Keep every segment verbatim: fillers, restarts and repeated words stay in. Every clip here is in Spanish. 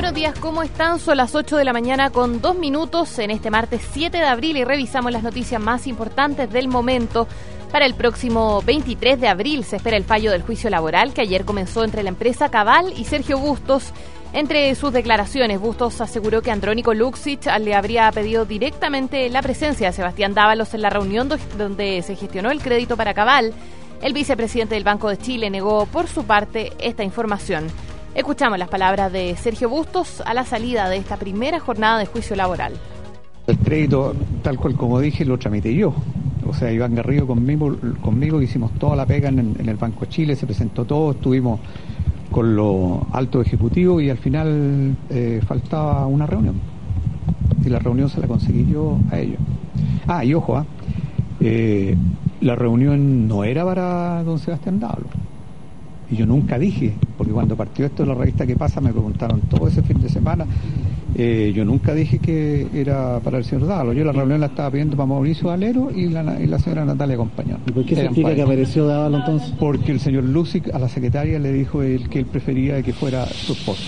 buenos días, ¿cómo están? Son las ocho de la mañana con dos minutos en este martes siete de abril y revisamos las noticias más importantes del momento. Para el próximo veintitrés de abril se espera el fallo del juicio laboral que ayer comenzó entre la empresa Cabal y Sergio Bustos. Entre sus declaraciones, Bustos aseguró que Andrónico Luksic le habría pedido directamente la presencia de Sebastián Dávalos en la reunión donde se gestionó el crédito para Cabal. El vicepresidente del Banco de Chile negó por su parte esta información. Escuchamos las palabras de Sergio Bustos a la salida de esta primera jornada de juicio laboral. El crédito, tal cual como dije, lo tramité yo. O sea, Iván Garrido conmigo, conmigo hicimos toda la pega en, en el Banco de Chile, se presentó todo, estuvimos con los altos ejecutivos y al final eh, faltaba una reunión. Y la reunión se la conseguí yo a ellos. Ah, y ojo, ¿eh? Eh, la reunión no era para don Sebastián Dávalos. Y yo nunca dije, porque cuando partió esto de la revista ¿Qué pasa? Me preguntaron todo ese fin de semana, eh, yo nunca dije que era para el señor Dávalos. Yo la reunión la estaba pidiendo para Mauricio Valero y la, y la señora Natalia Compañón. ¿Y por qué se explica que apareció Dávalos entonces? Porque el señor Luksic a la secretaria le dijo él, que él prefería que fuera su esposo.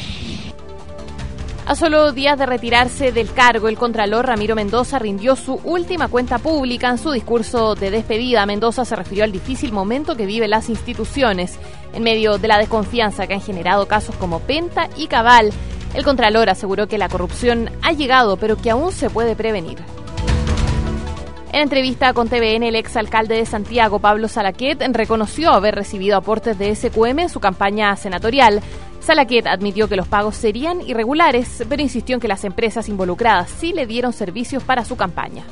A solo días de retirarse del cargo, el contralor Ramiro Mendoza rindió su última cuenta pública. En su discurso de despedida, Mendoza se refirió al difícil momento que viven las instituciones. En medio de la desconfianza que han generado casos como Penta y Cabal, el contralor aseguró que la corrupción ha llegado, pero que aún se puede prevenir. En entrevista con T V N, el exalcalde de Santiago, Pablo Salaquet, reconoció haber recibido aportes de S Q M en su campaña senatorial. Salaquet admitió que los pagos serían irregulares, pero insistió en que las empresas involucradas sí le dieron servicios para su campaña.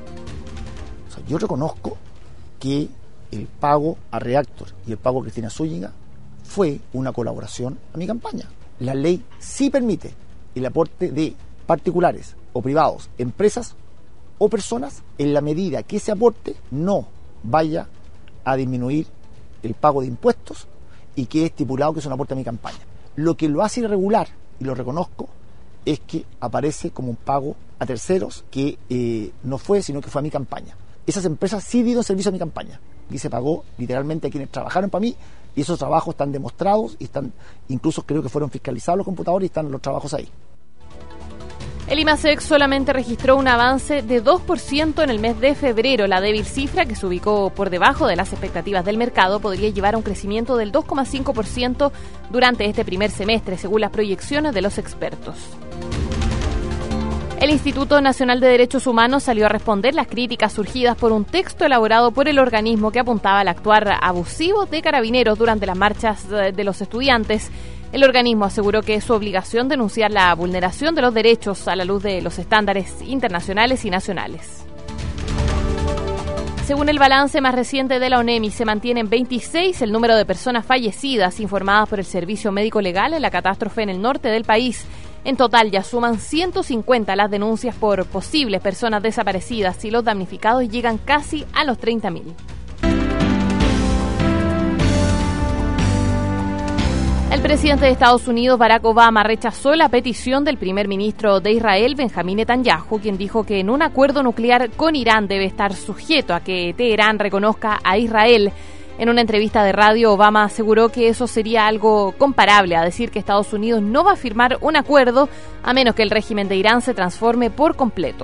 O sea, yo reconozco que el pago a Reactor y el pago a Cristina Zúñiga fue una colaboración a mi campaña. La ley sí permite el aporte de particulares o privados, empresas o personas, en la medida que ese aporte no vaya a disminuir el pago de impuestos y que es estipulado que es un aporte a mi campaña. Lo que lo hace irregular, y lo reconozco, es que aparece como un pago a terceros que eh, no fue, sino que fue a mi campaña. Esas empresas sí dieron servicio a mi campaña y se pagó literalmente a quienes trabajaron para mí, y esos trabajos están demostrados y están, incluso creo que fueron fiscalizados los computadores y están los trabajos ahí. El IMASEC solamente registró un avance de dos por ciento en el mes de febrero. La débil cifra, que se ubicó por debajo de las expectativas del mercado, podría llevar a un crecimiento del dos coma cinco por ciento durante este primer semestre, según las proyecciones de los expertos. El Instituto Nacional de Derechos Humanos salió a responder las críticas surgidas por un texto elaborado por el organismo que apuntaba al actuar abusivo de carabineros durante las marchas de los estudiantes. El organismo aseguró que es su obligación denunciar la vulneración de los derechos a la luz de los estándares internacionales y nacionales. Según el balance más reciente de la ONEMI, se mantiene en veintiséis el número de personas fallecidas informadas por el Servicio Médico Legal en la catástrofe en el norte del país. En total ya suman ciento cincuenta las denuncias por posibles personas desaparecidas y los damnificados llegan casi a los treinta mil. El presidente de Estados Unidos, Barack Obama, rechazó la petición del primer ministro de Israel, Benjamín Netanyahu, quien dijo que en un acuerdo nuclear con Irán debe estar sujeto a que Teherán reconozca a Israel. En una entrevista de radio, Obama aseguró que eso sería algo comparable a decir que Estados Unidos no va a firmar un acuerdo a menos que el régimen de Irán se transforme por completo.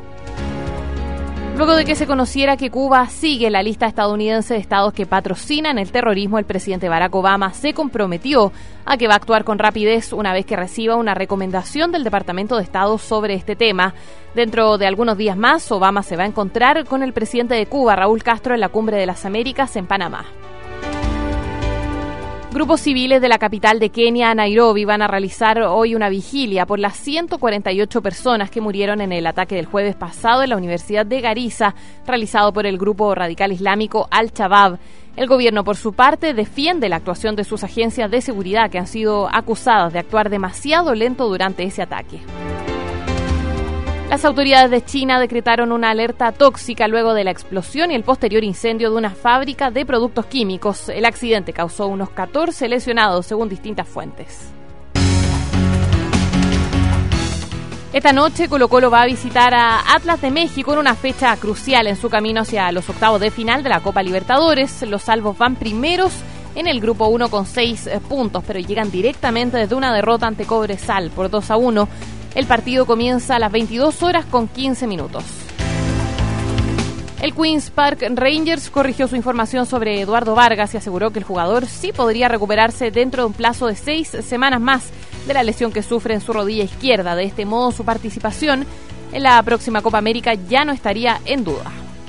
Luego de que se conociera que Cuba sigue la lista estadounidense de estados que patrocinan el terrorismo, el presidente Barack Obama se comprometió a que va a actuar con rapidez una vez que reciba una recomendación del Departamento de Estado sobre este tema. Dentro de algunos días más, Obama se va a encontrar con el presidente de Cuba, Raúl Castro, en la Cumbre de las Américas en Panamá. Grupos civiles de la capital de Kenia, Nairobi, van a realizar hoy una vigilia por las ciento cuarenta y ocho personas que murieron en el ataque del jueves pasado en la Universidad de Garissa, realizado por el grupo radical islámico Al-Shabaab. El gobierno, por su parte, defiende la actuación de sus agencias de seguridad, que han sido acusadas de actuar demasiado lento durante ese ataque. Las autoridades de China decretaron una alerta tóxica luego de la explosión y el posterior incendio de una fábrica de productos químicos. El accidente causó unos catorce lesionados, según distintas fuentes. Esta noche Colo-Colo va a visitar a Atlas de México en una fecha crucial en su camino hacia los octavos de final de la Copa Libertadores. Los salvos van primeros en el grupo uno con seis puntos, pero llegan directamente desde una derrota ante Cobresal por dos a uno. El partido comienza a las veintidós horas con quince minutos. El Queen's Park Rangers corrigió su información sobre Eduardo Vargas y aseguró que el jugador sí podría recuperarse dentro de un plazo de seis semanas más de la lesión que sufre en su rodilla izquierda. De este modo, su participación en la próxima Copa América ya no estaría en duda.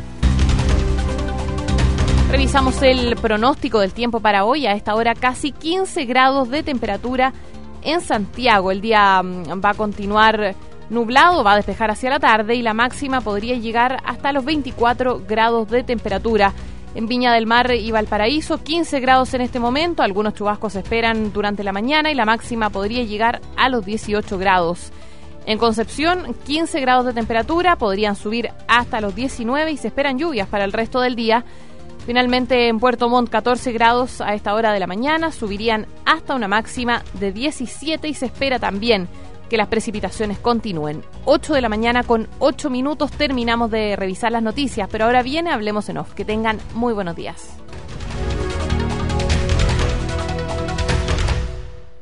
Revisamos el pronóstico del tiempo para hoy. A esta hora casi quince grados de temperatura en Santiago. El día va a continuar nublado, va a despejar hacia la tarde y la máxima podría llegar hasta los veinticuatro grados de temperatura. En Viña del Mar y Valparaíso, quince grados en este momento. Algunos chubascos se esperan durante la mañana y la máxima podría llegar a los dieciocho grados. En Concepción, quince grados de temperatura, podrían subir hasta los diecinueve y se esperan lluvias para el resto del día. Finalmente, en Puerto Montt, catorce grados a esta hora de la mañana, subirían hasta una máxima de diecisiete y se espera también que las precipitaciones continúen. ocho de la mañana con ocho minutos, terminamos de revisar las noticias, pero ahora viene Hablemos en Off. Que tengan muy buenos días.